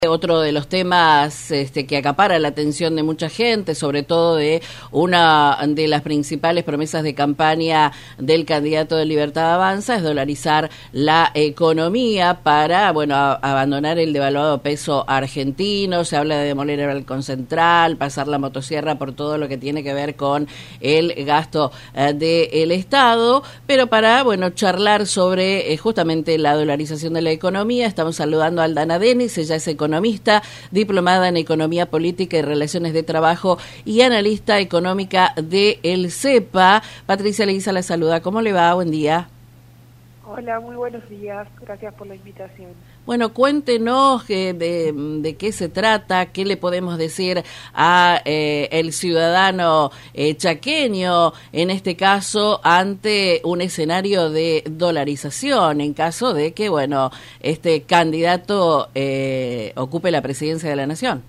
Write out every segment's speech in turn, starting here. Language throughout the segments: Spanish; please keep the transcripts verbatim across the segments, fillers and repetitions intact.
Otro de los temas este, que acapara la atención de mucha gente, sobre todo de una de las principales promesas de campaña del candidato de Libertad Avanza, es dolarizar la economía para, bueno, a, abandonar el devaluado peso argentino. Se habla de demoler el balcón central, pasar la motosierra por todo lo que tiene que ver con el gasto eh, del Estado, pero para, bueno, charlar sobre eh, justamente la dolarización de la economía, estamos saludando a Aldana Denis. Ella es economista economista, diplomada en Economía Política y Relaciones de Trabajo y analista económica de el CEPA. Patricia Leguiza la saluda. ¿Cómo le va? Buen día. Hola, muy buenos días. Gracias por la invitación. Bueno, cuéntenos eh, de, de qué se trata, qué le podemos decir a eh, el ciudadano eh, chaqueño, en este caso, ante un escenario de dolarización, en caso de que, bueno, este candidato eh, ocupe la presidencia de la Nación.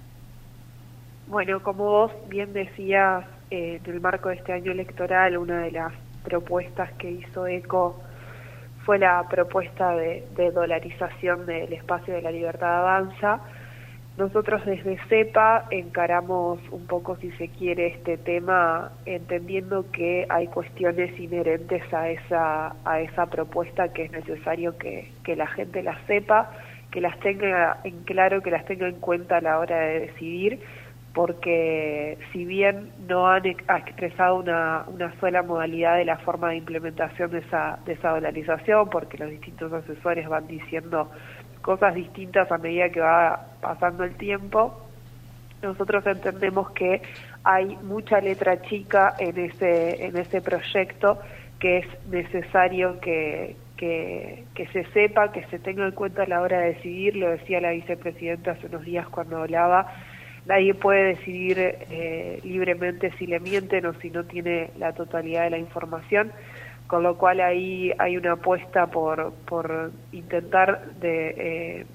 Bueno, como vos bien decías, eh, en el marco de este año electoral, una de las propuestas que hizo ECO fue la propuesta de, de dolarización del espacio de la Libertad Avanza. Nosotros desde CEPA encaramos un poco, si se quiere, este tema entendiendo que hay cuestiones inherentes a esa a esa propuesta que es necesario que, que la gente las sepa, que las tenga en claro, que las tenga en cuenta a la hora de decidir, porque si bien no han expresado una, una sola modalidad de la forma de implementación de esa, de esa dolarización, porque los distintos asesores van diciendo cosas distintas a medida que va pasando el tiempo, nosotros entendemos que hay mucha letra chica en ese, en ese proyecto que es necesario que, que, que se sepa, que se tenga en cuenta a la hora de decidir. Lo decía la vicepresidenta hace unos días cuando hablaba. Nadie puede decidir eh, libremente si le mienten o si no tiene la totalidad de la información, con lo cual ahí hay una apuesta por, por intentar de, eh,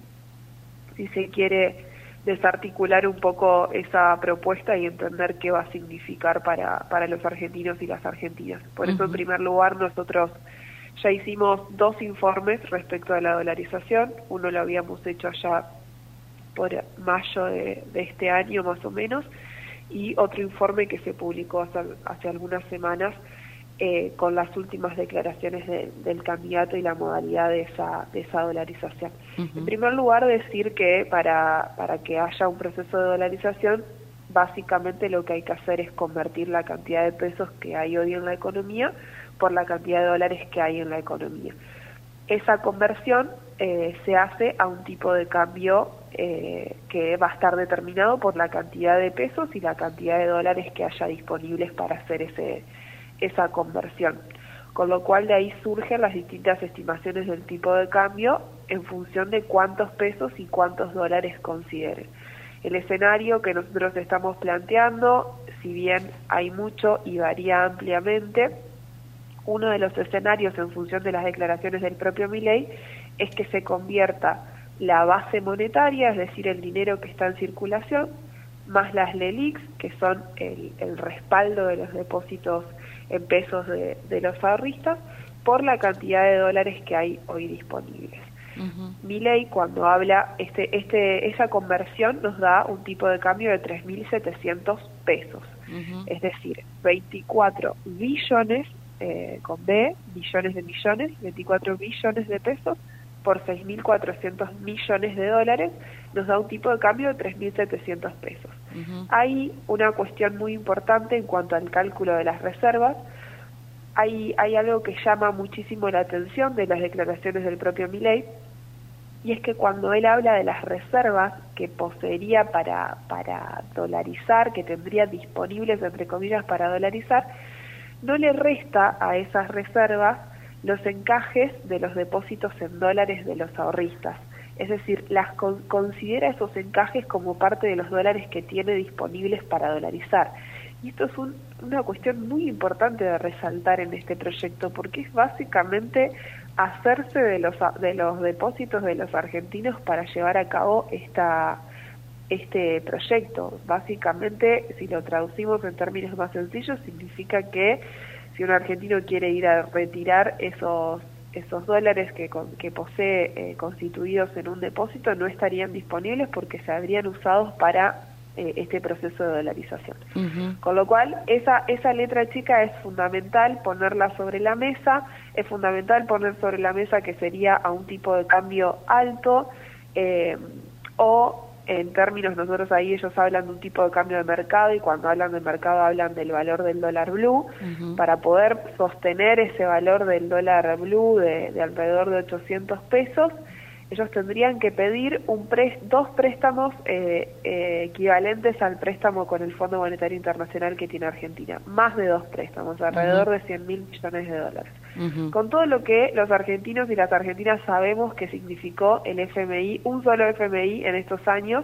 si se quiere, desarticular un poco esa propuesta y entender qué va a significar para, para los argentinos y las argentinas. Por uh-huh. eso, en primer lugar, nosotros ya hicimos dos informes respecto a la dolarización. Uno lo habíamos hecho allá por mayo de, de este año más o menos, y otro informe que se publicó hace, hace algunas semanas eh, con las últimas declaraciones de, del candidato y la modalidad de esa, de esa dolarización. Uh-huh. En primer lugar, decir que para, para que haya un proceso de dolarización, básicamente lo que hay que hacer es convertir la cantidad de pesos que hay hoy en la economía por la cantidad de dólares que hay en la economía. Esa conversión eh, se hace a un tipo de cambio eh, que va a estar determinado por la cantidad de pesos y la cantidad de dólares que haya disponibles para hacer ese, esa conversión. Con lo cual de ahí surgen las distintas estimaciones del tipo de cambio en función de cuántos pesos y cuántos dólares consideren. El escenario que nosotros estamos planteando, si bien hay mucho y varía ampliamente, uno de los escenarios en función de las declaraciones del propio Milei es que se convierta la base monetaria, es decir, el dinero que está en circulación, más las LELIQs, que son el, el respaldo de los depósitos en pesos de, de los ahorristas, por la cantidad de dólares que hay hoy disponibles. Uh-huh. Milei, cuando habla, este, este, esa conversión nos da un tipo de cambio de tres mil setecientos pesos, uh-huh. es decir, veinticuatro billones Eh, con B, billones de millones, veinticuatro billones de pesos por seis mil cuatrocientos millones de dólares, nos da un tipo de cambio de tres mil setecientos pesos. Uh-huh. Hay una cuestión muy importante en cuanto al cálculo de las reservas. Hay, hay algo que llama muchísimo la atención de las declaraciones del propio Milei, y es que cuando él habla de las reservas que poseería para, para dolarizar, que tendría disponibles, entre comillas, para dolarizar, no le resta a esas reservas los encajes de los depósitos en dólares de los ahorristas. Es decir, las con, considera esos encajes como parte de los dólares que tiene disponibles para dolarizar. Y esto es un, una cuestión muy importante de resaltar en este proyecto, porque es básicamente hacerse de los, de los depósitos de los argentinos para llevar a cabo esta este proyecto. Básicamente, si lo traducimos en términos más sencillos, significa que si un argentino quiere ir a retirar esos esos dólares que, con, que posee eh, constituidos en un depósito no estarían disponibles porque se habrían usado para eh, este proceso de dolarización. Uh-huh. Con lo cual, esa, esa letra chica es fundamental ponerla sobre la mesa, es fundamental poner sobre la mesa que sería a un tipo de cambio alto, eh, o en términos, nosotros ahí ellos hablan de un tipo de cambio de mercado, y cuando hablan de mercado hablan del valor del dólar blue. Uh-huh. Para poder sostener ese valor del dólar blue de, de alrededor de ochocientos pesos, ellos tendrían que pedir un pres, dos préstamos eh, eh, equivalentes al préstamo con el Fondo Monetario Internacional que tiene Argentina, más de dos préstamos, alrededor uh-huh. de cien mil millones de dólares. Uh-huh. Con todo lo que los argentinos y las argentinas sabemos que significó el F M I, un solo F M I en estos años,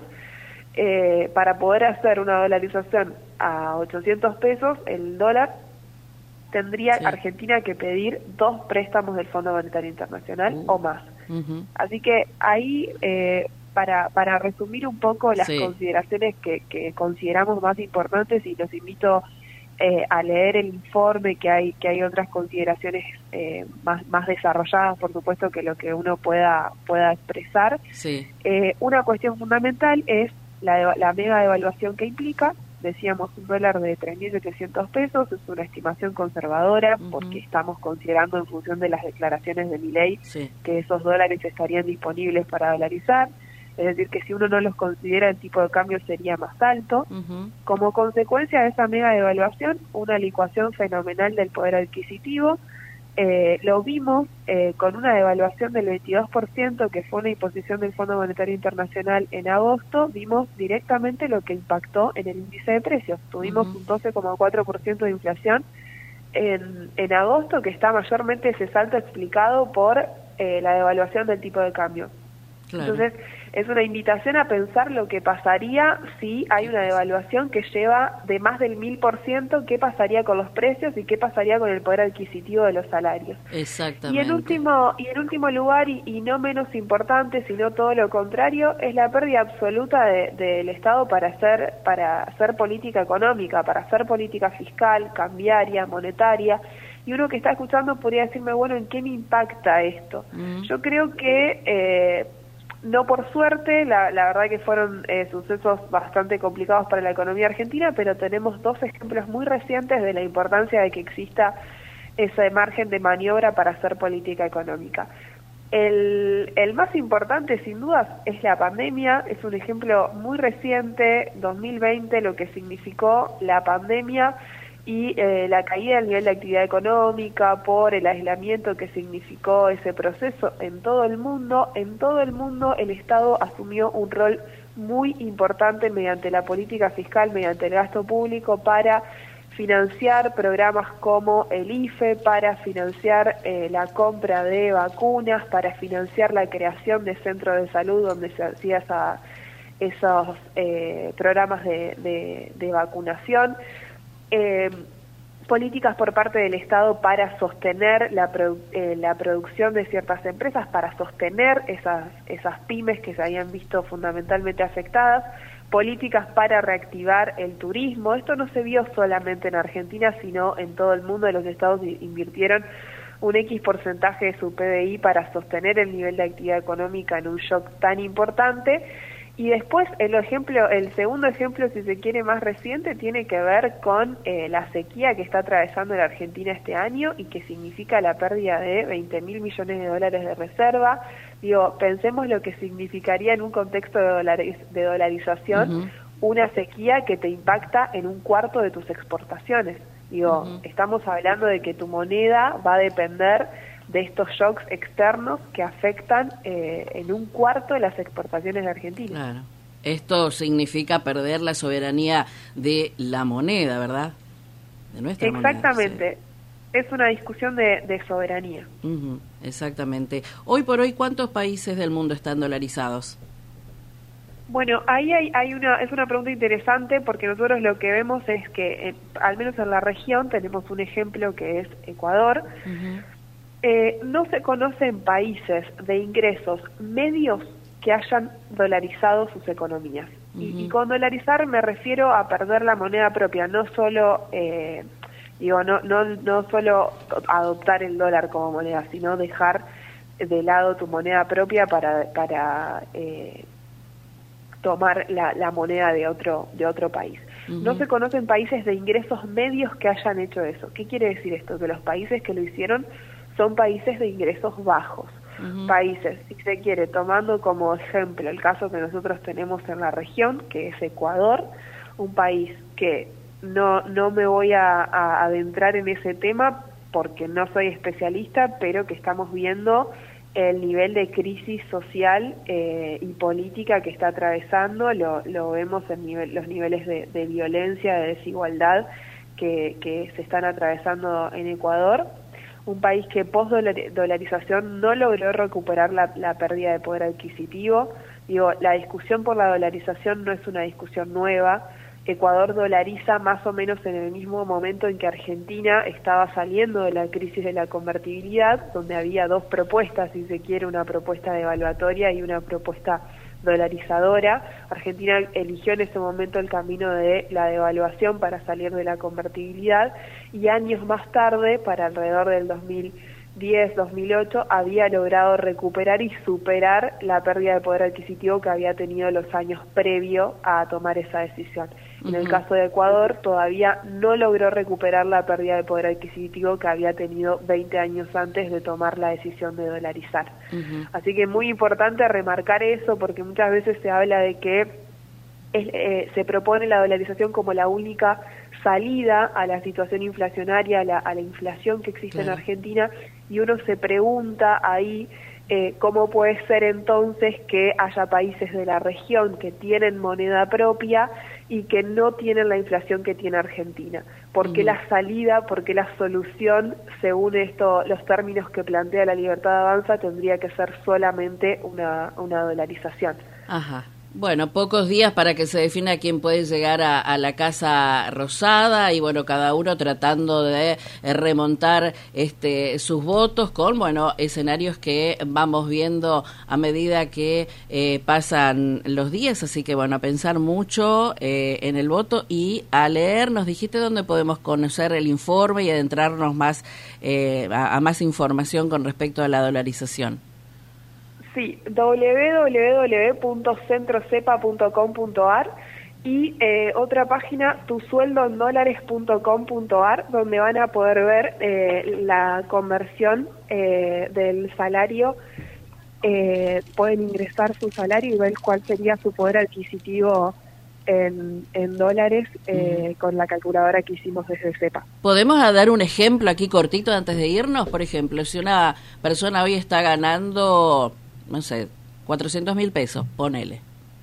eh, para poder hacer una dolarización a ochocientos pesos, el dólar, tendría sí. Argentina que pedir dos préstamos del Fondo Monetario Internacional uh. o más. Uh-huh. Así que ahí, eh, para, para resumir un poco las sí. consideraciones que, que consideramos más importantes, y los invito eh, a leer el informe, que hay que hay otras consideraciones eh, más, más desarrolladas, por supuesto, que lo que uno pueda, pueda expresar. Sí. Eh, una cuestión fundamental es la, la mega devaluación que implica. Decíamos, un dólar de tres mil setecientos pesos es una estimación conservadora, uh-huh. porque estamos considerando, en función de las declaraciones de Milei, sí. que esos dólares estarían disponibles para dolarizar. Es decir, que si uno no los considera, el tipo de cambio sería más alto. Uh-huh. Como consecuencia de esa mega devaluación, una licuación fenomenal del poder adquisitivo. Eh, lo vimos eh, con una devaluación del veintidós por ciento, que fue una imposición del Fondo Monetario Internacional en agosto. Vimos directamente lo que impactó en el índice de precios. Tuvimos uh-huh. un doce coma cuatro por ciento de inflación en, en agosto, que está mayormente ese salto explicado por eh, la devaluación del tipo de cambio. Claro. Entonces, es una invitación a pensar lo que pasaría si hay una devaluación que lleva de más del mil por ciento, qué pasaría con los precios y qué pasaría con el poder adquisitivo de los salarios. Exactamente. Y en último, y en último lugar, y, y no menos importante, sino todo lo contrario, es la pérdida absoluta de, del Estado para hacer, para hacer política económica, para hacer política fiscal, cambiaria, monetaria. Y uno que está escuchando podría decirme, bueno, ¿en qué me impacta esto? Mm. Yo creo que... Eh, No por suerte, la, la verdad que fueron eh, sucesos bastante complicados para la economía argentina, pero tenemos dos ejemplos muy recientes de la importancia de que exista ese margen de maniobra para hacer política económica. El, el más importante, sin dudas, es la pandemia. Es un ejemplo muy reciente, dos mil veinte, lo que significó la pandemia y eh, la caída del nivel de actividad económica por el aislamiento que significó ese proceso en todo el mundo. En todo el mundo el Estado asumió un rol muy importante mediante la política fiscal, mediante el gasto público, para financiar programas como el I F E, para financiar eh, la compra de vacunas, para financiar la creación de centros de salud donde se hacía esa, esos eh, programas de, de, de vacunación. Eh, políticas por parte del Estado para sostener la, produ eh, la producción de ciertas empresas, para sostener esas, esas pymes que se habían visto fundamentalmente afectadas, políticas para reactivar el turismo. Esto no se vio solamente en Argentina, sino en todo el mundo. Los estados invirtieron un X porcentaje de su P B I para sostener el nivel de actividad económica en un shock tan importante. Y después el ejemplo, el segundo ejemplo, si se quiere, más reciente, tiene que ver con eh, la sequía que está atravesando la Argentina este año y que significa la pérdida de veinte mil millones de dólares de reserva. Digo, pensemos lo que significaría en un contexto de, dolariz de dolarización uh-huh. una sequía que te impacta en un cuarto de tus exportaciones. Digo, uh-huh. estamos hablando de que tu moneda va a depender de estos shocks externos que afectan eh, en un cuarto de las exportaciones de Argentina. Claro. Esto significa perder la soberanía de la moneda, ¿verdad? De nuestra Exactamente. moneda, sí. Es una discusión de, de soberanía. Uh-huh. Exactamente. Hoy por hoy, ¿cuántos países del mundo están dolarizados? Bueno, ahí hay, hay una es una pregunta interesante, porque nosotros lo que vemos es que, eh, al menos en la región, tenemos un ejemplo que es Ecuador. Uh-huh. Eh, no se conocen países de ingresos medios que hayan dolarizado sus economías. Uh-huh. y, y con dolarizar me refiero a perder la moneda propia, no solo eh, Digo, no, no, no solo adoptar el dólar como moneda, sino dejar de lado tu moneda propia para, para eh, tomar la, la moneda de otro, de otro país. Uh-huh. No se conocen países de ingresos medios que hayan hecho eso. ¿Qué quiere decir esto? Que los países que lo hicieron son países de ingresos bajos. Uh-huh. Países, si se quiere, tomando como ejemplo el caso que nosotros tenemos en la región, que es Ecuador, un país que no, no me voy a, a adentrar en ese tema porque no soy especialista, pero que estamos viendo el nivel de crisis social eh, y política que está atravesando, lo, lo vemos en nivel, los niveles de, de violencia, de desigualdad que, que se están atravesando en Ecuador, un país que post-dolarización no logró recuperar la, la pérdida de poder adquisitivo. Digo, la discusión por la dolarización no es una discusión nueva. Ecuador dolariza más o menos en el mismo momento en que Argentina estaba saliendo de la crisis de la convertibilidad, donde había dos propuestas, si se quiere, una propuesta devaluatoria y una propuesta dolarizadora. Argentina eligió en ese momento el camino de la devaluación para salir de la convertibilidad, y años más tarde, para alrededor del dos mil diez, dos mil ocho, había logrado recuperar y superar la pérdida de poder adquisitivo que había tenido los años previo a tomar esa decisión. En el caso de Ecuador, todavía no logró recuperar la pérdida de poder adquisitivo que había tenido veinte años antes de tomar la decisión de dolarizar. Uh-huh. Así que es muy importante remarcar eso, porque muchas veces se habla de que es, eh, se propone la dolarización como la única salida a la situación inflacionaria, a la, a la inflación que existe claro. en Argentina, y uno se pregunta ahí eh, cómo puede ser entonces que haya países de la región que tienen moneda propia y que no tienen la inflación que tiene Argentina. ¿Por qué uh-huh. la salida, por qué la solución, según esto, los términos que plantea la Libertad Avanza, tendría que ser solamente una, una dolarización? Ajá. Bueno, pocos días para que se defina quién puede llegar a, a la Casa Rosada, y bueno, cada uno tratando de eh, remontar este sus votos con, bueno, escenarios que vamos viendo a medida que eh, pasan los días, así que bueno, a pensar mucho eh, en el voto y a leer. Nos dijiste dónde podemos conocer el informe y adentrarnos más eh, a, a más información con respecto a la dolarización. Sí, doble u doble u doble u punto centrocepa punto com punto a r y eh, otra página, tu sueldo en dólares punto com punto a r, donde van a poder ver eh, la conversión eh, del salario. Eh, pueden ingresar su salario y ver cuál sería su poder adquisitivo en, en dólares eh, uh-huh. con la calculadora que hicimos desde CEPA. ¿Podemos dar un ejemplo aquí cortito antes de irnos? Por ejemplo, si una persona hoy está ganando, no sé, cuatrocientos mil pesos, ponele.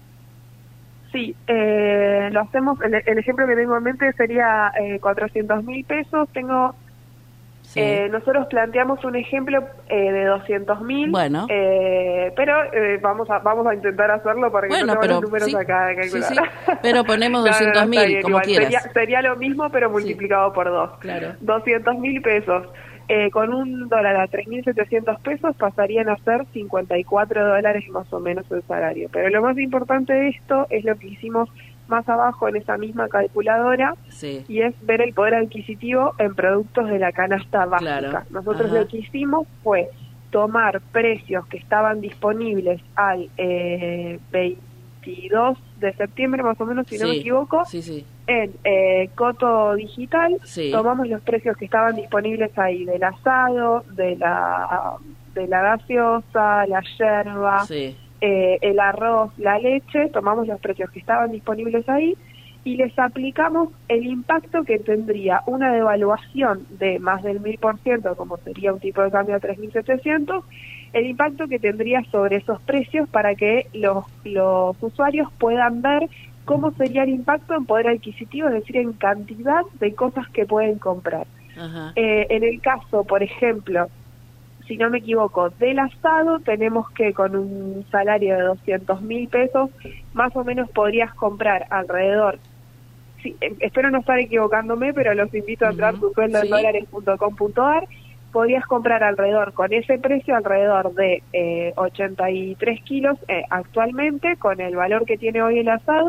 Sí, eh, lo hacemos, el, el ejemplo que tengo en mente sería eh, cuatrocientos mil pesos. Tengo, sí. eh, nosotros planteamos un ejemplo eh, de doscientos mil, bueno. eh, pero eh, vamos a vamos a intentar hacerlo para que bueno, no pero, los números sí, acá de calcular. Sí, sí. Pero ponemos doscientos mil, no, no, no, como igual, quieras. Sería, sería lo mismo, pero multiplicado sí. por dos. Claro. doscientos mil pesos. Eh, con un dólar a tres mil setecientos pesos pasarían a ser cincuenta y cuatro dólares más o menos el salario. Pero lo más importante de esto es lo que hicimos más abajo en esa misma calculadora, sí. y es ver el poder adquisitivo en productos de la canasta básica. Claro. Nosotros Ajá. lo que hicimos fue tomar precios que estaban disponibles al eh, veintidós de septiembre, más o menos, si sí. no me equivoco, sí, sí. en eh, Coto Digital, sí. tomamos los precios que estaban disponibles ahí, del asado, de la de la gaseosa, la yerba, sí. eh, el arroz, la leche, tomamos los precios que estaban disponibles ahí y les aplicamos el impacto que tendría una devaluación de más del mil por ciento, como sería un tipo de cambio a tres mil setecientos, el impacto que tendría sobre esos precios para que los, los usuarios puedan ver cómo sería el impacto en poder adquisitivo, es decir, en cantidad de cosas que pueden comprar. Ajá. Eh, en el caso, por ejemplo, si no me equivoco, del asado, tenemos que con un salario de doscientos mil pesos, más o menos podrías comprar alrededor, sí, eh, espero no estar equivocándome, pero los invito a entrar uh-huh. tu sueldo en dólares punto com punto a r, podrías comprar alrededor, con ese precio, alrededor de eh, ochenta y tres kilos eh, actualmente, con el valor que tiene hoy el asado,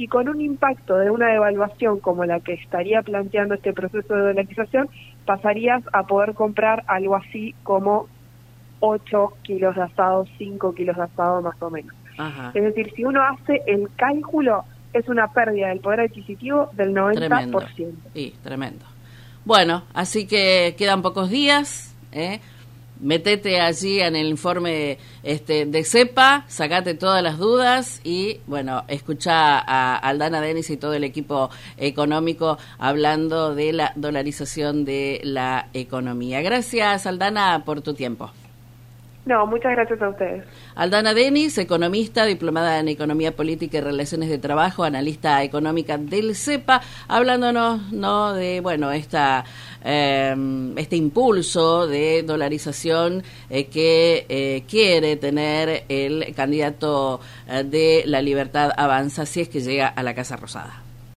y con un impacto de una devaluación como la que estaría planteando este proceso de dolarización, pasarías a poder comprar algo así como ocho kilos de asado, cinco kilos de asado más o menos. Ajá. Es decir, si uno hace el cálculo, es una pérdida del poder adquisitivo del noventa por ciento. Tremendo. Sí, tremendo. Bueno, así que quedan pocos días, ¿eh? Métete allí en el informe este, de CEPA, sacate todas las dudas y, bueno, escucha a Aldana Denis y todo el equipo económico hablando de la dolarización de la economía. Gracias, Aldana, por tu tiempo. No, muchas gracias a ustedes. Aldana Denis, economista, diplomada en Economía Política y Relaciones de Trabajo, analista económica del CEPA, hablándonos no de bueno esta eh, este impulso de dolarización eh, que eh, quiere tener el candidato eh, de La Libertad Avanza si es que llega a la Casa Rosada.